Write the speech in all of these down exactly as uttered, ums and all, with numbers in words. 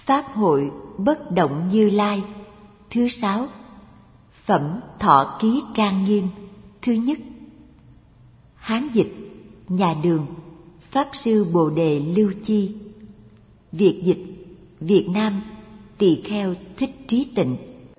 Pháp hội bất động Như Lai. Thứ sáu. Phẩm Thọ Ký Trang Nghiêm. Thứ nhất. Hán dịch nhà Đường, Pháp sư Bồ Đề Lưu Chi. Việt dịch Việt Nam, Tỳ Kheo Thích Trí Tịnh.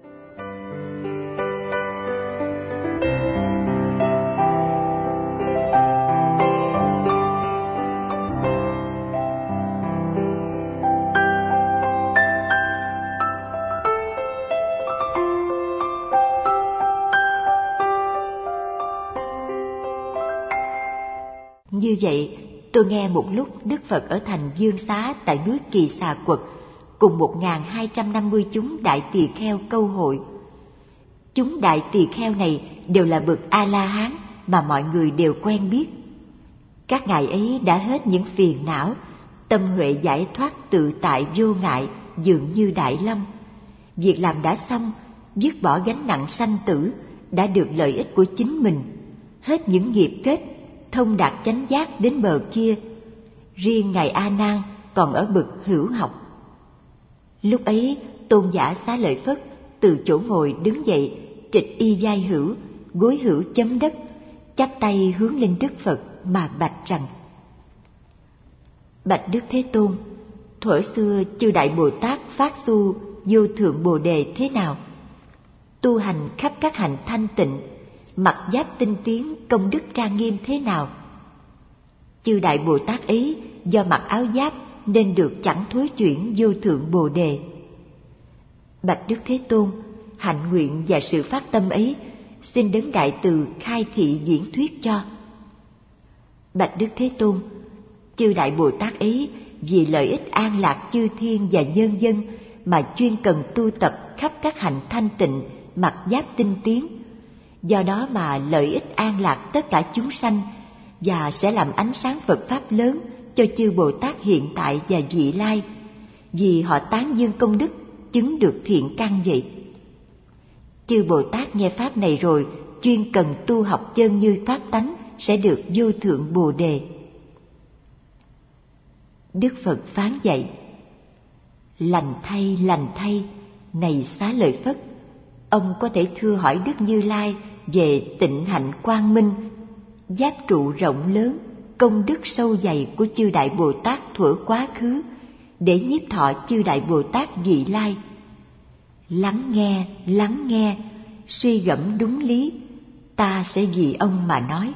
Như vậy, tôi nghe một lúc Đức Phật ở thành Dương Xá tại núi Kỳ Xà Quật cùng một nghìn hai trăm năm mươi chúng đại tỳ kheo câu hội. Chúng đại tỳ kheo này đều là bậc A-la-hán mà mọi người đều quen biết. Các ngài ấy đã hết những phiền não, tâm huệ giải thoát tự tại vô ngại dường như đại long. Việc làm đã xong, dứt bỏ gánh nặng sanh tử, đã được lợi ích của chính mình, hết những nghiệp kết, thông đạt chánh giác đến bờ kia. Riêng ngài A Nan còn ở bậc hữu học. Lúc ấy tôn giả Xá Lợi Phất từ chỗ ngồi đứng dậy, trịch y vai hữu, gối hữu chấm đất, chắp tay hướng lên Đức Phật mà bạch rằng: Bạch Đức Thế Tôn, thuở xưa chư đại Bồ Tát phát xu vô thượng Bồ Đề thế nào? Tu hành khắp các hạnh thanh tịnh, mặc giáp tinh tiến, công đức trang nghiêm thế nào? Chư đại Bồ Tát ấy do mặc áo giáp nên được chẳng thối chuyển vô thượng Bồ Đề. Bạch Đức Thế Tôn, hạnh nguyện và sự phát tâm ấy xin đấng Đại Từ khai thị diễn thuyết cho. Bạch Đức Thế Tôn, chư đại Bồ Tát ấy vì lợi ích an lạc chư thiên và nhân dân mà chuyên cần tu tập khắp các hạnh thanh tịnh, mặc giáp tinh tiến. Do đó mà lợi ích an lạc tất cả chúng sanh và sẽ làm ánh sáng Phật Pháp lớn cho chư Bồ Tát hiện tại và vị lai, vì họ tán dương công đức, chứng được thiện căn vậy. Chư Bồ Tát nghe Pháp này rồi, chuyên cần tu học chân như Pháp tánh, sẽ được vô thượng Bồ Đề. Đức Phật phán dạy: Lành thay, lành thay, này Xá Lợi Phất, ông có thể thưa hỏi Đức Như Lai về tịnh hạnh quang minh, giáp trụ rộng lớn, công đức sâu dày của chư đại Bồ Tát thuở quá khứ, để nhiếp thọ chư đại Bồ Tát vị lai. Lắng nghe, lắng nghe, suy gẫm đúng lý, ta sẽ vì ông mà nói.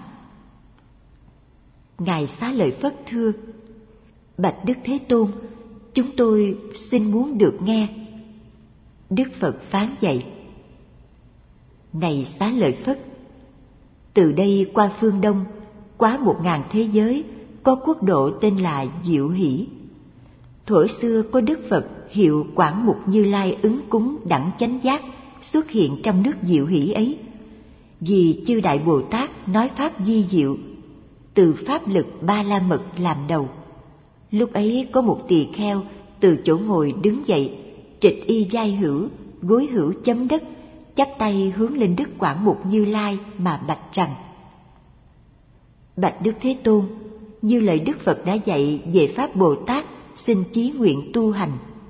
Ngài Xá Lợi Phất thưa: Bạch Đức Thế Tôn, chúng tôi xin muốn được nghe. Đức Phật phán dạy: Này Xá Lợi Phất, từ đây qua phương Đông, quá một ngàn thế giới, có quốc độ tên là Diệu Hỷ. Thuở xưa có Đức Phật hiệu Quảng Mục Như Lai ứng cúng đẳng chánh giác xuất hiện trong nước Diệu Hỷ ấy. Vì chư đại Bồ Tát nói pháp di diệu, từ pháp lực ba la mật làm đầu. Lúc ấy có một tỳ kheo từ chỗ ngồi đứng dậy, trịch y vai hữu, gối hữu chấm đất, chắp tay hướng lên Đức Quảng Mục Như Lai mà bạch rằng: Bạch Đức Thế Tôn, như lời Đức Phật đã dạy về pháp Bồ Tát, xin chí nguyện tu hành.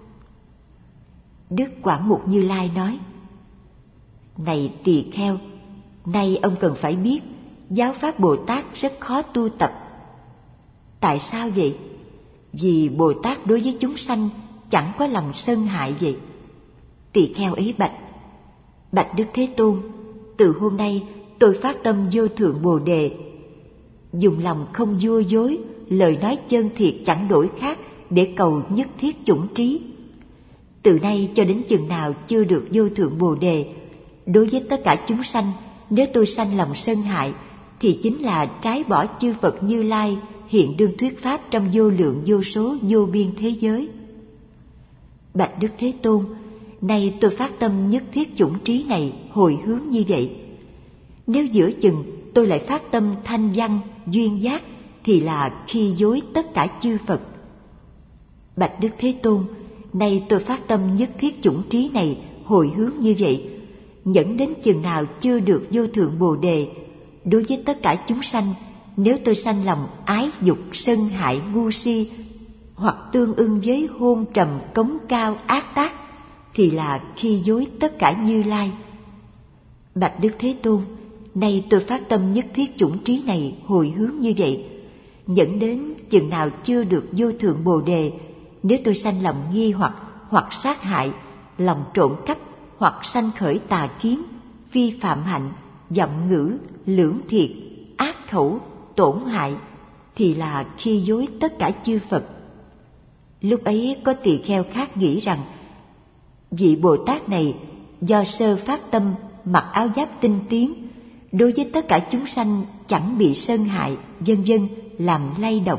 Đức Quảng Mục Như Lai nói: Này tỳ kheo, nay ông cần phải biết, giáo pháp Bồ Tát rất khó tu tập. Tại sao vậy? Vì Bồ Tát đối với chúng sanh chẳng có lòng sân hại vậy. Tỳ kheo ấy bạch: Bạch Đức Thế Tôn, từ hôm nay tôi phát tâm vô thượng Bồ Đề, dùng lòng không vua dối, lời nói chân thiệt chẳng đổi khác để cầu nhất thiết chủng trí. Từ nay cho đến chừng nào chưa được vô thượng Bồ Đề, đối với tất cả chúng sanh, nếu tôi sanh lòng sân hại, thì chính là trái bỏ chư Phật Như Lai hiện đương thuyết pháp trong vô lượng vô số vô biên thế giới. Bạch Đức Thế Tôn, nay tôi phát tâm nhất thiết chủng trí này hồi hướng như vậy. Nếu giữa chừng tôi lại phát tâm thanh văn, duyên giác, thì là khi dối tất cả chư Phật. Bạch Đức Thế Tôn, nay tôi phát tâm nhất thiết chủng trí này hồi hướng như vậy, nhẫn đến chừng nào chưa được vô thượng Bồ Đề, đối với tất cả chúng sanh, nếu tôi sanh lòng ái dục, sân hại, ngu si, hoặc tương ưng với hôn trầm cống cao ác tác, thì là khi dối tất cả Như Lai. Bạch Đức Thế Tôn, nay tôi phát tâm nhất thiết chủng trí này hồi hướng như vậy, dẫn đến chừng nào chưa được vô thượng Bồ Đề, nếu tôi sanh lòng nghi hoặc, hoặc sát hại, lòng trộm cắp, hoặc sanh khởi tà kiến, phi phạm hạnh, giọng ngữ, lưỡng thiệt, ác khẩu, tổn hại, thì là khi dối tất cả chư Phật. Lúc ấy có tỳ kheo khác nghĩ rằng, vị Bồ Tát này do sơ phát tâm mặc áo giáp tinh tiến, đối với tất cả chúng sanh chẳng bị sơn hại, vân vân, làm lay động.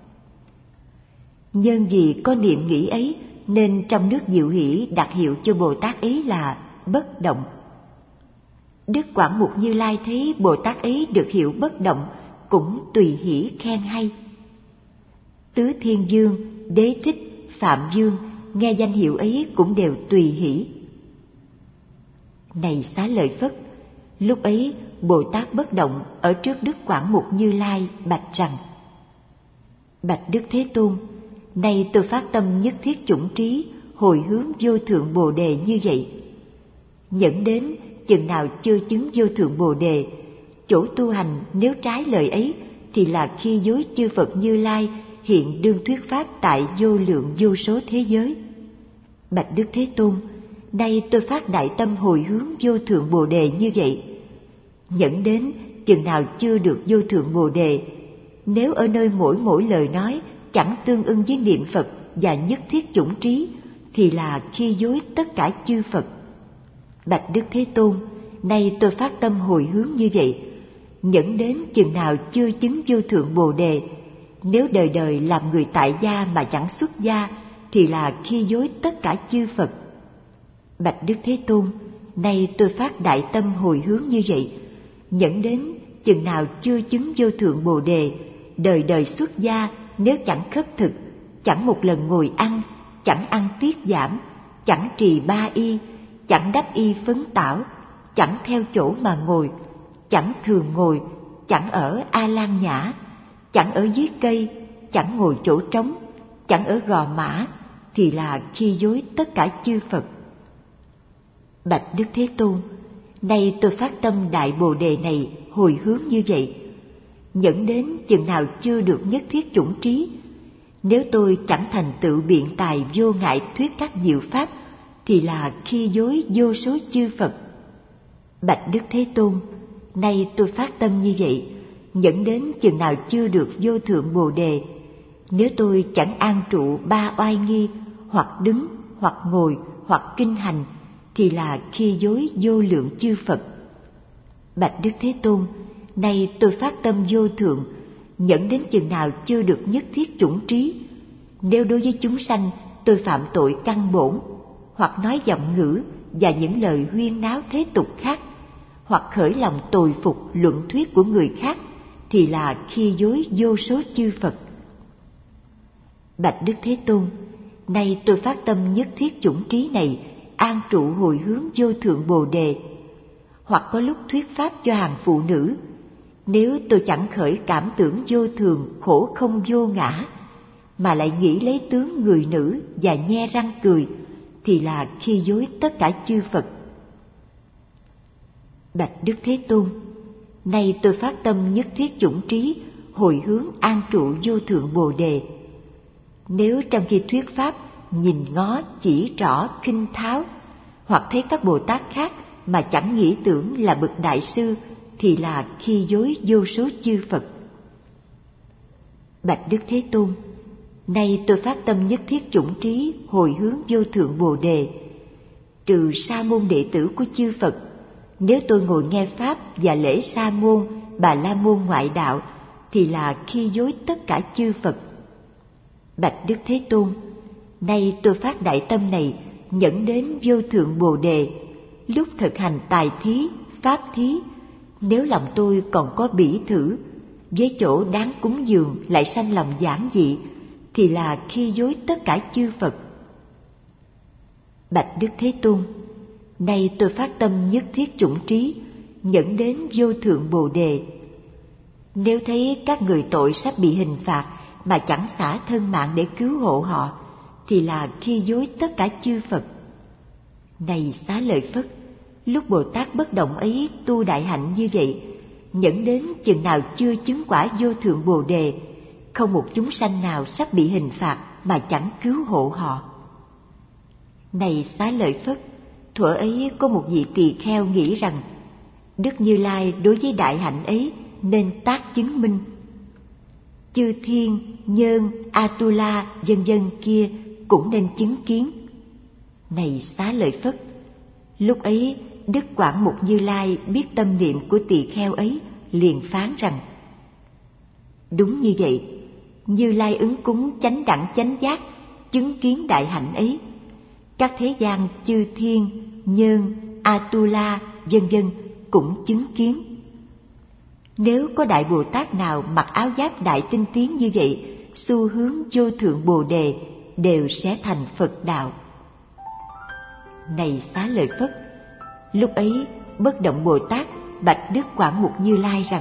Nhân vì có niệm nghĩ ấy, nên trong nước Diệu Hỷ đặt hiệu cho Bồ Tát ấy là bất động. Đức Quảng Mục Như Lai thấy Bồ Tát ấy được hiệu bất động, cũng tùy hỷ khen hay. Tứ Thiên Dương, Đế Thích, Phạm Dương nghe danh hiệu ấy cũng đều tùy hỷ. Này Xá Lợi Phất, lúc ấy Bồ Tát bất động ở trước Đức Quảng Mục Như Lai bạch rằng: Bạch Đức Thế Tôn, nay tôi phát tâm nhất thiết chủng trí hồi hướng vô thượng Bồ Đề như vậy, nhẫn đến chừng nào chưa chứng vô thượng Bồ Đề, chỗ tu hành nếu trái lời ấy, thì là khi dối chư Phật Như Lai hiện đương thuyết pháp tại vô lượng vô số thế giới. Bạch Đức Thế Tôn, nay tôi phát đại tâm hồi hướng vô thượng Bồ Đề như vậy, nhẫn đến chừng nào chưa được vô thượng Bồ Đề, nếu ở nơi mỗi mỗi lời nói chẳng tương ưng với niệm Phật và nhất thiết chủng trí, thì là khi dối tất cả chư Phật. Bạch Đức Thế Tôn, nay tôi phát tâm hồi hướng như vậy, nhẫn đến chừng nào chưa chứng vô thượng Bồ Đề, nếu đời đời làm người tại gia mà chẳng xuất gia, thì là khi dối tất cả chư Phật. Bạch Đức Thế Tôn, nay tôi phát đại tâm hồi hướng như vậy, nhẫn đến chừng nào chưa chứng vô thượng Bồ Đề, đời đời xuất gia nếu chẳng khất thực, chẳng một lần ngồi ăn, chẳng ăn tiết giảm, chẳng trì ba y, chẳng đắp y phấn tảo, chẳng theo chỗ mà ngồi, chẳng thường ngồi, chẳng ở A Lan Nhã, chẳng ở dưới cây, chẳng ngồi chỗ trống, chẳng ở gò mã, thì là khi dối tất cả chư Phật. Bạch Đức Thế Tôn, nay tôi phát tâm đại Bồ Đề này hồi hướng như vậy, nhẫn đến chừng nào chưa được nhất thiết chủng trí, nếu tôi chẳng thành tựu biện tài vô ngại thuyết các diệu pháp, thì là khi dối vô số chư Phật. Bạch Đức Thế Tôn, nay tôi phát tâm như vậy, nhẫn đến chừng nào chưa được vô thượng Bồ Đề, nếu tôi chẳng an trụ ba oai nghi, hoặc đứng, hoặc ngồi, hoặc kinh hành, thì là khi dối vô lượng chư Phật. Bạch Đức Thế Tôn, nay tôi phát tâm vô thượng, nhẫn đến chừng nào chưa được nhất thiết chủng trí, nếu đối với chúng sanh tôi phạm tội căn bổn, hoặc nói giọng ngữ và những lời huyên náo thế tục khác, hoặc khởi lòng tồi phục luận thuyết của người khác, thì là khi dối vô số chư Phật. Bạch Đức Thế Tôn, nay tôi phát tâm nhất thiết chủng trí này an trụ hồi hướng vô thượng Bồ Đề, hoặc có lúc thuyết pháp cho hàng phụ nữ, nếu tôi chẳng khởi cảm tưởng vô thường khổ không vô ngã, mà lại nghĩ lấy tướng người nữ và nhe răng cười, thì là khi dối tất cả chư Phật. Bạch Đức Thế Tôn, nay tôi phát tâm nhất thiết chủng trí hồi hướng an trụ vô thượng Bồ Đề, nếu trong khi thuyết pháp nhìn ngó chỉ trỏ khinh tháo, hoặc thấy các Bồ Tát khác mà chẳng nghĩ tưởng là bậc đại sư, thì là khi dối vô số chư Phật. Bạch Đức Thế Tôn, nay tôi phát tâm nhất thiết chủng trí hồi hướng vô thượng Bồ Đề, trừ sa môn đệ tử của chư Phật, nếu tôi ngồi nghe pháp và lễ sa môn, bà la môn ngoại đạo, thì là khi dối tất cả chư Phật. Bạch Đức Thế Tôn, nay tôi phát đại tâm này nhẫn đến vô thượng Bồ Đề, lúc thực hành tài thí, pháp thí, nếu lòng tôi còn có bỉ thử, với chỗ đáng cúng dường lại sanh lòng giản dị, thì là khi dối tất cả chư Phật. Bạch Đức Thế Tôn, nay tôi phát tâm nhất thiết chủng trí, nhẫn đến vô thượng Bồ Đề, nếu thấy các người tội sắp bị hình phạt mà chẳng xả thân mạng để cứu hộ họ, thì là khi dối tất cả chư Phật. Này Xá Lợi Phất, lúc Bồ Tát bất động ấy tu đại hạnh như vậy, nhẫn đến chừng nào chưa chứng quả vô thượng Bồ Đề, không một chúng sanh nào sắp bị hình phạt mà chẳng cứu hộ họ. Này Xá Lợi Phất, thuở ấy có một vị tỳ kheo nghĩ rằng Đức Như Lai đối với đại hạnh ấy nên tác chứng minh. Chư thiên, nhân, Atula, vân vân kia cũng nên chứng kiến. Này Xá Lợi Phất, lúc ấy Đức Quảng Mục Như Lai biết tâm niệm của tỳ kheo ấy, liền phán rằng: đúng như vậy, Như Lai ứng cúng chánh đẳng chánh giác, chứng kiến đại hạnh ấy. Các thế gian chư thiên, nhân, Atula, vân vân cũng chứng kiến. Nếu có Đại Bồ Tát nào mặc áo giáp đại tinh tiến như vậy, xu hướng vô thượng Bồ Đề, đều sẽ thành Phật đạo. Này Xá Lợi Phất, lúc ấy Bất Động Bồ Tát bạch Đức Quảng Mục Như Lai rằng: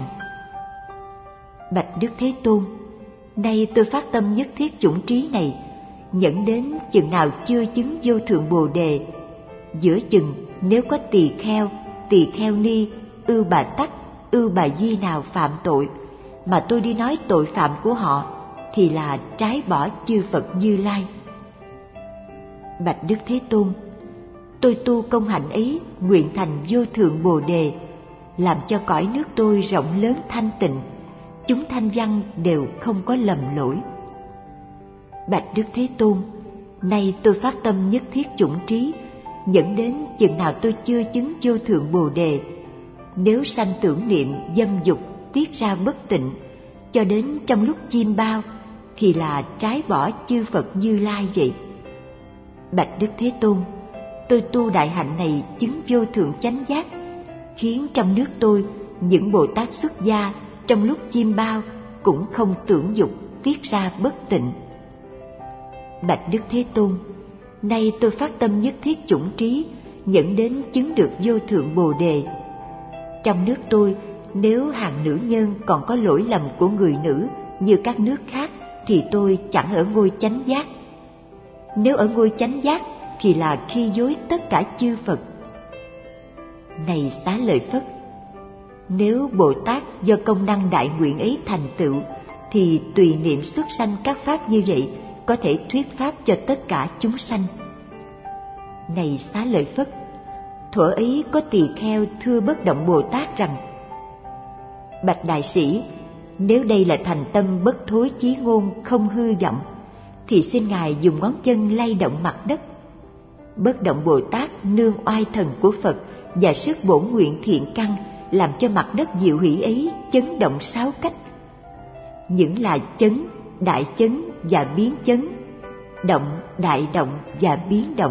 bạch Đức Thế Tôn, nay tôi phát tâm nhất thiết chủng trí này, nhẫn đến chừng nào chưa chứng vô thượng Bồ Đề, giữa chừng nếu có tỳ kheo, tỳ kheo ni, ưu bà tắc, ưu bà di nào phạm tội, mà tôi đi nói tội phạm của họ, thì là trái bỏ chư Phật Như Lai. Bạch Đức Thế Tôn, tôi tu công hạnh ấy nguyện thành vô thượng Bồ Đề, làm cho cõi nước tôi rộng lớn thanh tịnh, chúng thanh văn đều không có lầm lỗi. Bạch Đức Thế Tôn, nay tôi phát tâm nhất thiết chủng trí, dẫn đến chừng nào tôi chưa chứng vô thượng Bồ Đề, nếu sanh tưởng niệm dâm dục tiết ra bất tịnh, cho đến trong lúc chim bao, thì là trái bỏ chư Phật Như Lai vậy. Bạch Đức Thế Tôn, tôi tu đại hạnh này chứng vô thượng chánh giác, khiến trong nước tôi những Bồ Tát xuất gia trong lúc chim bao cũng không tưởng dục tiết ra bất tịnh. Bạch Đức Thế Tôn, nay tôi phát tâm nhất thiết chủng trí, dẫn đến chứng được vô thượng Bồ Đề. Trong nước tôi, nếu hàng nữ nhân còn có lỗi lầm của người nữ như các nước khác, thì tôi chẳng ở ngôi chánh giác. Nếu ở ngôi chánh giác, thì là khi dối tất cả chư Phật. Này Xá Lợi Phất, nếu Bồ Tát do công năng đại nguyện ấy thành tựu, thì tùy niệm xuất sanh các pháp như vậy, có thể thuyết pháp cho tất cả chúng sanh. Này Xá Lợi Phất, thuở ấy có tỳ kheo thưa Bất Động Bồ Tát rằng: bạch đại sĩ, nếu đây là thành tâm bất thối chí ngôn không hư vọng, thì xin ngài dùng ngón chân lay động mặt đất. Bất Động Bồ Tát nương oai thần của Phật và sức bổn nguyện thiện căn, làm cho mặt đất diệu hỷ ấy chấn động sáu cách. Những là chấn, đại chấn và biến chấn, động, đại động và biến động.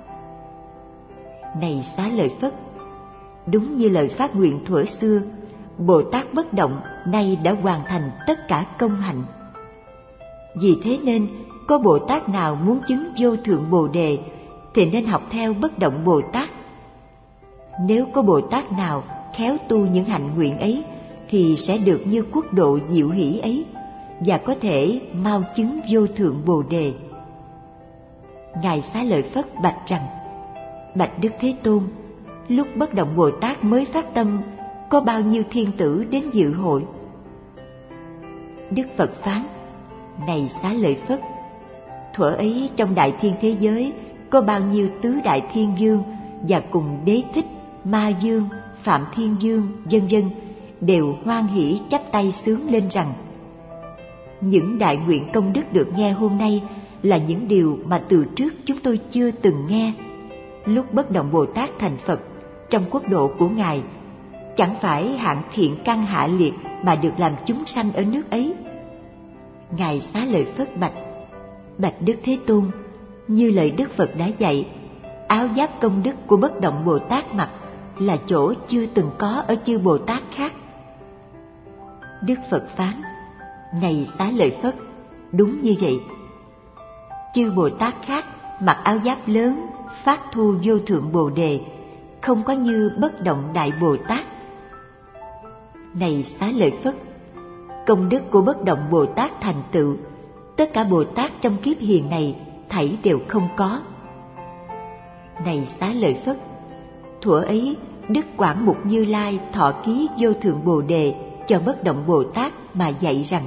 Này Xá Lợi Phất, đúng như lời phát nguyện thuở xưa, Bồ Tát Bất Động nay đã hoàn thành tất cả công hạnh. Vì thế nên, có Bồ Tát nào muốn chứng vô thượng Bồ Đề, thì nên học theo Bất Động Bồ Tát. Nếu có Bồ Tát nào khéo tu những hạnh nguyện ấy, thì sẽ được như quốc độ diệu hỷ ấy, và có thể mau chứng vô thượng Bồ Đề. Ngài Xá Lợi Phất bạch rằng: bạch Đức Thế Tôn, lúc Bất Động Bồ Tát mới phát tâm, có bao nhiêu thiên tử đến dự hội? Đức Phật phán: này Xá Lợi Phất, thuở ấy trong đại thiên thế giới có bao nhiêu tứ đại thiên vương và cùng Đế Thích, Ma Dương, Phạm Thiên Dương, vân vân đều hoan hỷ chắp tay sướng lên rằng: những đại nguyện công đức được nghe hôm nay là những điều mà từ trước chúng tôi chưa từng nghe. Lúc Bất Động Bồ Tát thành Phật, trong quốc độ của Ngài, chẳng phải hạng thiện căn hạ liệt mà được làm chúng sanh ở nước ấy. Ngài Xá Lợi Phất bạch: bạch Đức Thế Tôn, như lời Đức Phật đã dạy, áo giáp công đức của Bất Động Bồ Tát mặc là chỗ chưa từng có ở chư Bồ Tát khác. Đức Phật phán: này Xá Lợi Phất, đúng như vậy. Chư Bồ Tát khác mặc áo giáp lớn, phát thu vô thượng Bồ Đề, không có như Bất Động Đại Bồ Tát. Này Xá Lợi Phất, công đức của Bất Động Bồ Tát thành tựu tất cả Bồ Tát trong kiếp hiền này thảy đều không có. Này Xá Lợi Phất, thuở ấy Đức Quảng Mục Như Lai thọ ký Vô Thượng Bồ Đề cho Bất Động Bồ Tát mà dạy rằng: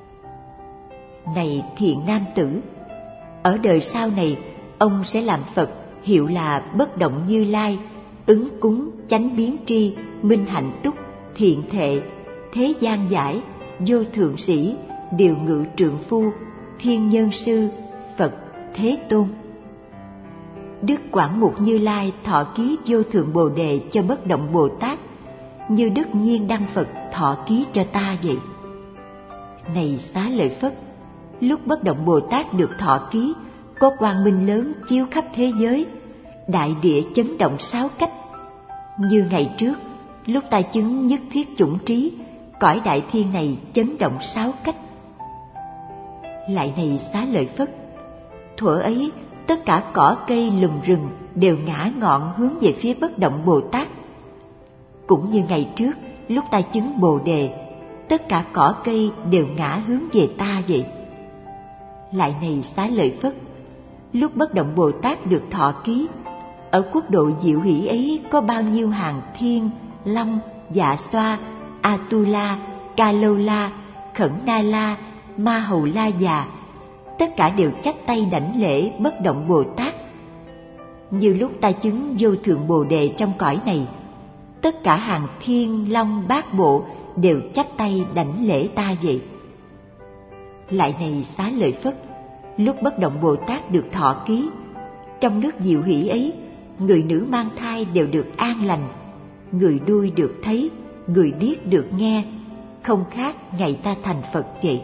Này thiện nam tử, ở đời sau này ông sẽ làm Phật, hiệu là Bất Động Như Lai, ứng cúng, chánh biến tri, minh hạnh túc, thiện thệ, thế gian giải, vô thượng sĩ, điều ngự trượng phu, thiên nhân sư, Phật Thế Tôn. Đức Quảng Mục Như Lai thọ ký Vô Thượng Bồ Đề cho Bất Động Bồ Tát, như Đức Nhiên Đăng Phật thọ ký cho ta vậy. Này Xá Lợi Phất, lúc Bất Động Bồ Tát được thọ ký, có quang minh lớn chiếu khắp thế giới, đại địa chấn động sáu cách. Như ngày trước, lúc ta chứng nhất thiết chủng trí, cõi đại thiên này chấn động sáu cách. Lại này Xá Lợi Phất, thuở ấy tất cả cỏ cây lùm rừng đều ngã ngọn hướng về phía Bất Động Bồ Tát. Cũng như ngày trước, lúc ta chứng Bồ Đề, tất cả cỏ cây đều ngã hướng về ta vậy. Lại này Xá Lợi Phất, lúc Bất Động Bồ Tát được thọ ký, ở quốc độ Diệu Hỷ ấy có bao nhiêu hàng thiên, long, dạ xoa, Atula, Ca Lâu La, Khẩn Na La, Ma Hầu La già, tất cả đều chắp tay đảnh lễ Bất Động Bồ Tát. Như lúc ta chứng Vô Thượng Bồ Đề trong cõi này, tất cả hàng thiên, long, bát bộ đều chắp tay đảnh lễ ta vậy. Lại này Xá Lợi Phất, lúc Bất Động Bồ Tát được thọ ký, trong nước Diệu Hỷ ấy, người nữ mang thai đều được an lành, người đuôi được thấy, người điếc được nghe, không khác ngày ta thành Phật vậy.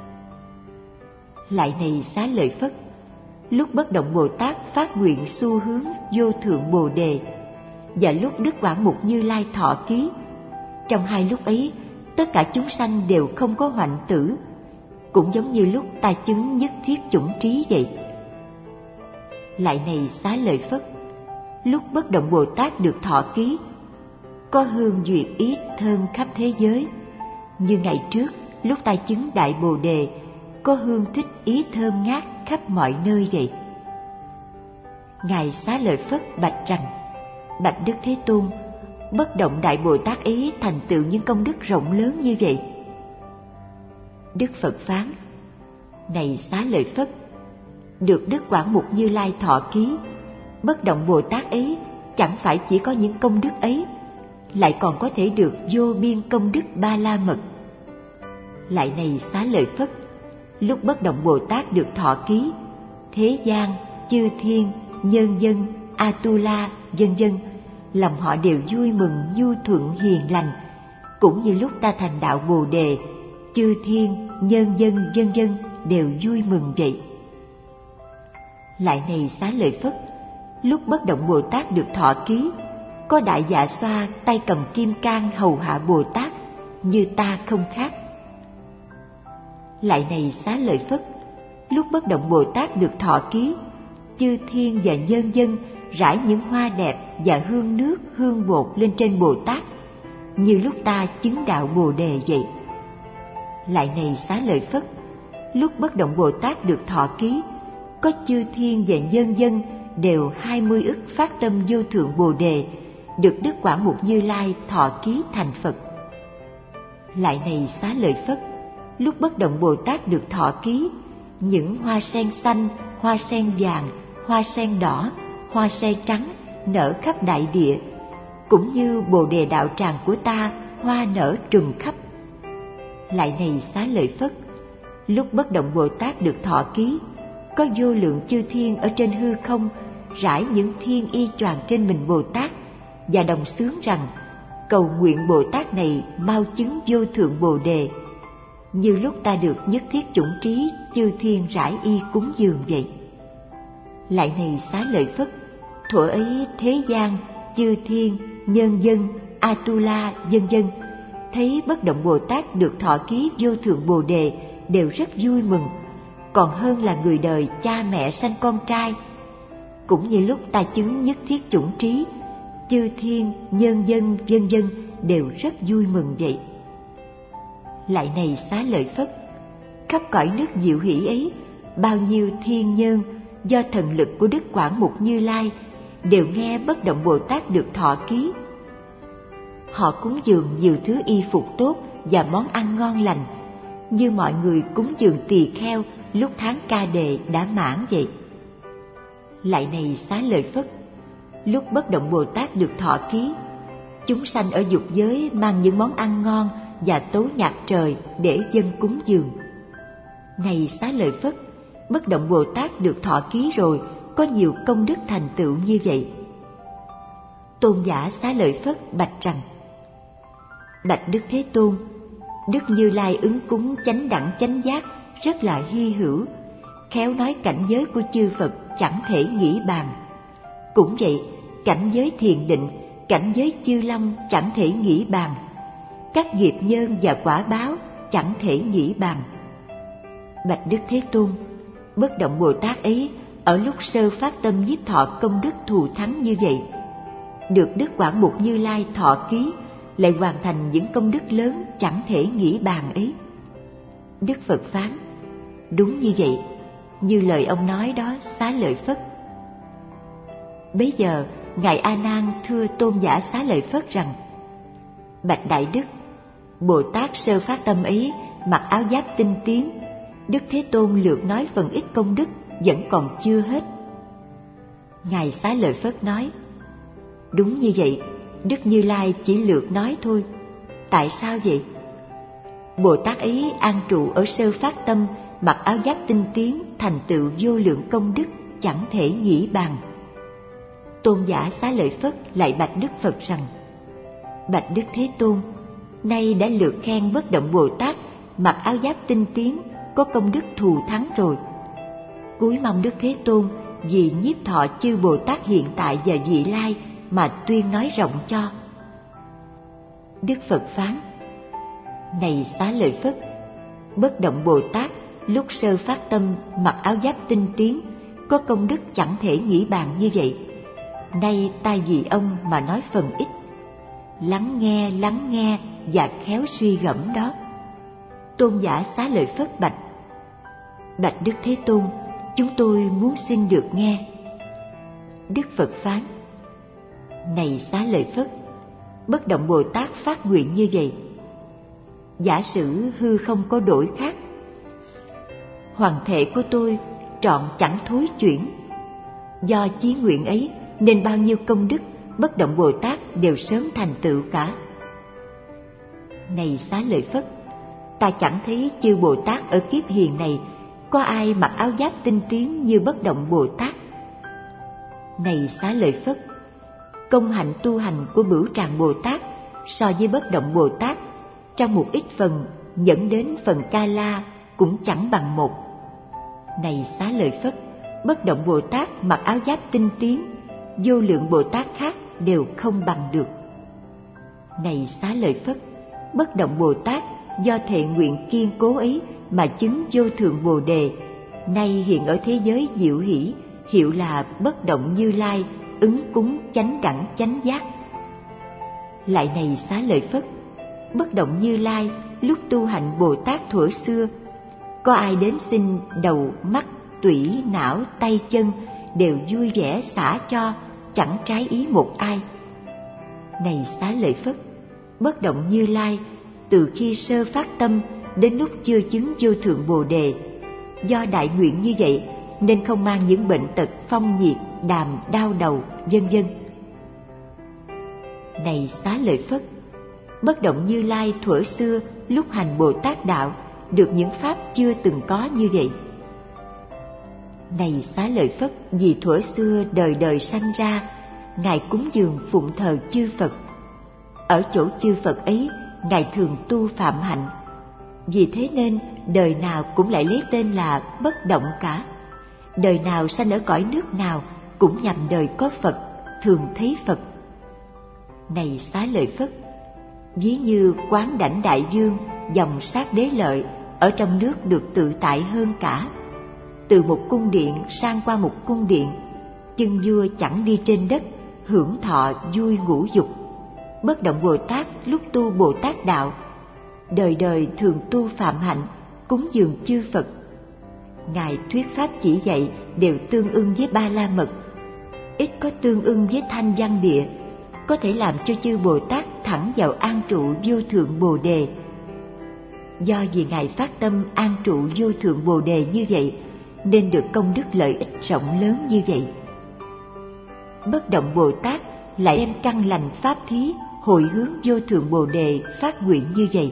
Lại này Xá Lợi Phất, lúc Bất Động Bồ Tát phát nguyện xu hướng Vô Thượng Bồ Đề, và lúc Đức Quảng Mục Như Lai thọ ký, trong hai lúc ấy tất cả chúng sanh đều không có hoạnh tử, cũng giống như lúc ta chứng nhất thiết chủng trí vậy. Lại này Xá Lợi Phất, lúc Bất Động Bồ Tát được thọ ký, có hương duyệt ý thơm khắp thế giới, như ngày trước lúc ta chứng Đại Bồ Đề, có hương thích ý thơm ngát khắp mọi nơi vậy. Ngài Xá Lợi Phất bạch rằng: Bạch Đức Thế Tôn, Bất Động Đại Bồ Tát ấy thành tựu những công đức rộng lớn như vậy. Đức Phật phán: Này Xá Lợi Phất, được Đức Quảng Mục Như Lai thọ ký, Bất Động Bồ Tát ấy chẳng phải chỉ có những công đức ấy, lại còn có thể được vô biên công đức Ba La Mật. Lại này Xá Lợi Phất, lúc Bất Động Bồ Tát được thọ ký, thế gian, chư thiên, nhân dân, Atula, vân vân, lòng họ đều vui mừng, nhu thuận, hiền lành, cũng như lúc ta thành đạo Bồ Đề, chư thiên, nhân dân, vân vân đều vui mừng vậy. Lại này Xá Lợi Phất, lúc Bất Động Bồ Tát được thọ ký, có đại dạ xoa tay cầm kim cang hầu hạ Bồ Tát, như ta không khác. Lại này Xá Lợi Phất, lúc Bất Động Bồ Tát được thọ ký, chư thiên và nhân dân rải những hoa đẹp và hương nước, hương bột lên trên Bồ Tát, như lúc ta chứng đạo Bồ Đề vậy. Lại này Xá Lợi Phất, lúc Bất Động Bồ Tát được thọ ký, có chư thiên và nhân dân đều hai mươi ức phát tâm Vô Thượng Bồ Đề, được Đức Quảng Mục Như Lai thọ ký thành Phật. Lại này Xá Lợi Phất, lúc Bất Động Bồ Tát được thọ ký, những hoa sen xanh, hoa sen vàng, hoa sen đỏ, hoa sen trắng nở khắp đại địa, cũng như Bồ Đề đạo tràng của ta hoa nở trùm khắp. Lại này Xá Lợi Phất, lúc Bất Động Bồ Tát được thọ ký, có vô lượng chư thiên ở trên hư không rải những thiên y choàng trên mình Bồ Tát, và đồng xướng rằng: cầu nguyện Bồ Tát này mau chứng Vô Thượng Bồ Đề, như lúc ta được nhất thiết chủng trí, chư thiên rải y cúng dường vậy. Lại này Xá Lợi Phất, thuở ấy thế gian, chư thiên, nhân dân, Atula, vân vân thấy Bất Động Bồ Tát được thọ ký Vô Thượng Bồ Đề đều rất vui mừng, còn hơn là người đời cha mẹ sanh con trai. Cũng như lúc ta chứng nhất thiết chủng trí, chư thiên, nhân dân, vân vân đều rất vui mừng vậy. Lại này Xá Lợi Phất, khắp cõi nước diệu hỷ ấy, bao nhiêu thiên nhân do thần lực của Đức Quảng Mục Như Lai đều nghe Bất Động Bồ Tát được thọ ký. Họ cúng dường nhiều thứ y phục tốt và món ăn ngon lành, như mọi người cúng dường tỳ kheo lúc tháng ca đề đã mãn vậy. Lại này Xá Lợi Phất, lúc Bất Động Bồ Tát được thọ ký, chúng sanh ở dục giới mang những món ăn ngon và tấu nhạc trời để dâng cúng dường. Này Xá Lợi Phất, Bất Động Bồ Tát được thọ ký rồi có nhiều công đức thành tựu như vậy. Tôn giả Xá Lợi Phất bạch rằng: Bạch Đức Thế Tôn, Đức Như Lai ứng cúng chánh đẳng chánh giác rất là hy hữu, khéo nói cảnh giới của chư Phật chẳng thể nghĩ bàn. Cũng vậy, cảnh giới thiền định, cảnh giới chư Long chẳng thể nghĩ bàn. Các nghiệp nhân và quả báo chẳng thể nghĩ bàn. Bạch Đức Thế Tôn, Bất Động Bồ Tát ấy ở lúc sơ phát tâm nhiếp thọ công đức thù thắng như vậy, được Đức Quảng Mục Như Lai thọ ký, lại hoàn thành những công đức lớn chẳng thể nghĩ bàn ấy. Đức Phật phán: Đúng như vậy, như lời ông nói đó, Xá Lợi Phất. Bấy giờ Ngài A Nan thưa Tôn giả Xá Lợi Phất rằng: Bạch Đại Đức, Bồ Tát sơ phát tâm ấy mặc áo giáp tinh tiến, Đức Thế Tôn lược nói phần ít công đức vẫn còn chưa hết. Ngài Xá Lợi Phất nói: Đúng như vậy, Đức Như Lai chỉ lược nói thôi. Tại sao vậy? Bồ Tát ấy an trụ ở sơ phát tâm, mặc áo giáp tinh tiến, thành tựu vô lượng công đức chẳng thể nghĩ bàn. Tôn giả Xá Lợi Phất lại bạch Đức Phật rằng: Bạch Đức Thế Tôn, nay đã lược khen Bất Động Bồ Tát mặc áo giáp tinh tiến có công đức thù thắng rồi. Cúi mong Đức Thế Tôn vì nhiếp thọ chư Bồ Tát hiện tại và vị lai mà tuyên nói rộng cho. Đức Phật phán: Này Xá Lợi Phất, Bất Động Bồ Tát lúc sơ phát tâm mặc áo giáp tinh tiến có công đức chẳng thể nghĩ bàn như vậy. Nay ta vì ông mà nói phần ít. Lắng nghe, lắng nghe và khéo suy gẫm đó. Tôn giả Xá Lợi Phất bạch: Bạch Đức Thế Tôn, chúng tôi muốn xin được nghe. Đức Phật phán: Này Xá Lợi Phất, Bất Động Bồ Tát phát nguyện như vậy. Giả sử hư không có đổi khác, hoàng thể của tôi trọn chẳng thối chuyển. Do chí nguyện ấy nên bao nhiêu công đức Bất Động Bồ Tát đều sớm thành tựu cả. Này Xá Lợi Phất, ta chẳng thấy chư Bồ Tát ở kiếp hiền này có ai mặc áo giáp tinh tiến như Bất Động Bồ Tát. Này Xá Lợi Phất, công hạnh tu hành của Bửu Tràng Bồ Tát so với Bất Động Bồ Tát trong một ít phần dẫn đến phần Ca La cũng chẳng bằng một. Này Xá Lợi Phất, Bất Động Bồ Tát mặc áo giáp tinh tiến, vô lượng Bồ Tát khác đều không bằng được. Này Xá Lợi Phất, Bất Động Bồ Tát do thệ nguyện kiên cố ấy mà chứng vô thượng Bồ Đề, nay hiện ở thế giới diệu hỷ, hiệu là Bất Động Như Lai, ứng cúng chánh đẳng chánh giác. Lại này Xá Lợi Phất, Bất Động Như Lai lúc tu hành Bồ Tát thuở xưa, có ai đến xin đầu, mắt, tủy, não, tay, chân đều vui vẻ xả cho, chẳng trái ý một ai. Này Xá Lợi Phất, Bất Động Như Lai từ khi sơ phát tâm đến lúc chưa chứng vô thượng Bồ Đề, do đại nguyện như vậy nên không mang những bệnh tật phong nhiệt, đàm, đau đầu, vân vân. Này Xá Lợi Phất, Bất Động Như Lai thuở xưa lúc hành Bồ Tát đạo được những pháp chưa từng có như vậy. Này Xá Lợi Phất, vì thuở xưa đời đời sanh ra, Ngài cúng dường phụng thờ chư Phật. Ở chỗ chư Phật ấy, Ngài thường tu phạm hạnh. Vì thế nên đời nào cũng lại lấy tên là Bất Động cả. Đời nào sanh ở cõi nước nào cũng nhằm đời có Phật, thường thấy Phật. Này Xá Lợi Phất, ví như Quán Đảnh Đại Vương, dòng Sát Đế Lợi ở trong nước được tự tại hơn cả. Từ một cung điện sang qua một cung điện, chân vua chẳng đi trên đất, hưởng thọ vui ngũ dục. Bất Động Bồ Tát lúc tu Bồ Tát đạo, đời đời thường tu phạm hạnh, cúng dường chư Phật. Ngài thuyết pháp chỉ dạy đều tương ưng với Ba La Mật, ít có tương ưng với Thanh Văn Địa, có thể làm cho chư Bồ Tát thẳng vào an trụ vô thượng Bồ Đề. Do vì Ngài phát tâm an trụ vô thượng Bồ Đề như vậy, nên được công đức lợi ích rộng lớn như vậy. Bất động Bồ Tát lại đem căn lành pháp thí hồi hướng vô thượng Bồ Đề phát nguyện như vậy.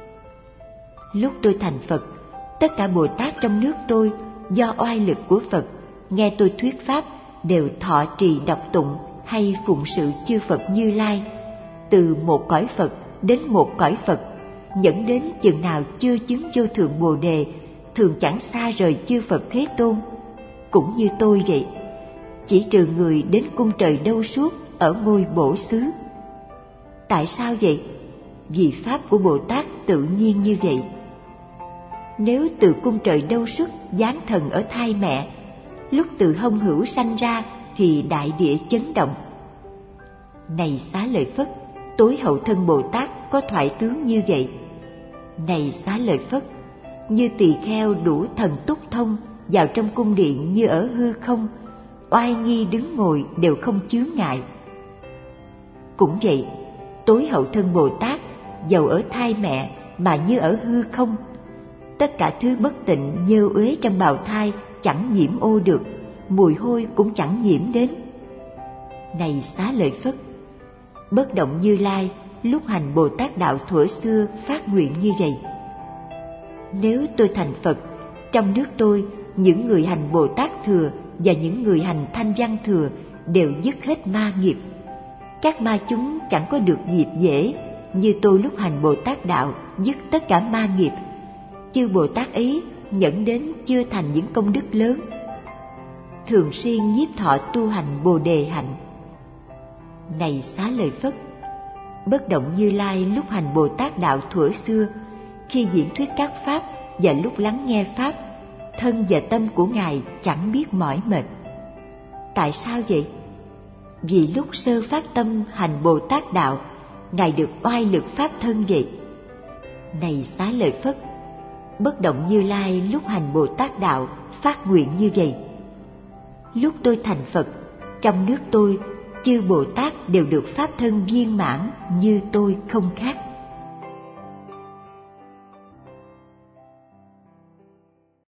Lúc tôi thành Phật, tất cả Bồ Tát trong nước tôi do oai lực của Phật nghe tôi thuyết pháp đều thọ trì đọc tụng hay phụng sự chư Phật Như Lai, từ một cõi Phật đến một cõi Phật, nhẫn đến chừng nào chưa chứng vô thượng Bồ Đề, thường chẳng xa rời chư Phật Thế Tôn. Cũng như tôi vậy, chỉ trừ người đến cung trời đâu suốt ở ngôi Bổ Xứ. Tại sao vậy? Vì pháp của Bồ Tát tự nhiên như vậy. Nếu từ cung trời đâu xuất giáng thần ở thai mẹ, lúc từ hông hữu sanh ra thì đại địa chấn động. Này Xá Lợi Phất, tối hậu thân Bồ Tát có thoại tướng như vậy. Này Xá Lợi Phất, như tỳ kheo đủ thần túc thông vào trong cung điện như ở hư không, oai nghi đứng ngồi đều không chướng ngại. Cũng vậy, tối hậu thân Bồ Tát dầu ở thai mẹ mà như ở hư không, tất cả thứ bất tịnh nhơ uế trong bào thai chẳng nhiễm ô được, mùi hôi cũng chẳng nhiễm đến. Này Xá Lợi Phất, bất động Như Lai lúc hành Bồ Tát đạo thuở xưa phát nguyện như vậy. Nếu tôi thành Phật, trong nước tôi những người hành Bồ Tát thừa và những người hành Thanh Văn thừa đều dứt hết ma nghiệp. Các ma chúng chẳng có được dịp dễ như tôi lúc hành Bồ Tát đạo dứt tất cả ma nghiệp. Chư Bồ Tát ấy nhẫn đến chưa thành những công đức lớn, thường xuyên nhiếp thọ tu hành Bồ Đề hạnh. Này Xá Lợi Phất, bất động Như Lai lúc hành Bồ Tát đạo thuở xưa, khi diễn thuyết các pháp và lúc lắng nghe pháp, thân và tâm của Ngài chẳng biết mỏi mệt. Tại sao vậy? Vì lúc sơ phát tâm hành Bồ Tát đạo, Ngài được oai lực pháp thân vậy. Này Xá Lợi Phất, bất động Như Lai lúc hành Bồ Tát đạo phát nguyện như vậy. Lúc tôi thành Phật, trong nước tôi chư Bồ Tát đều được pháp thân viên mãn như tôi không khác.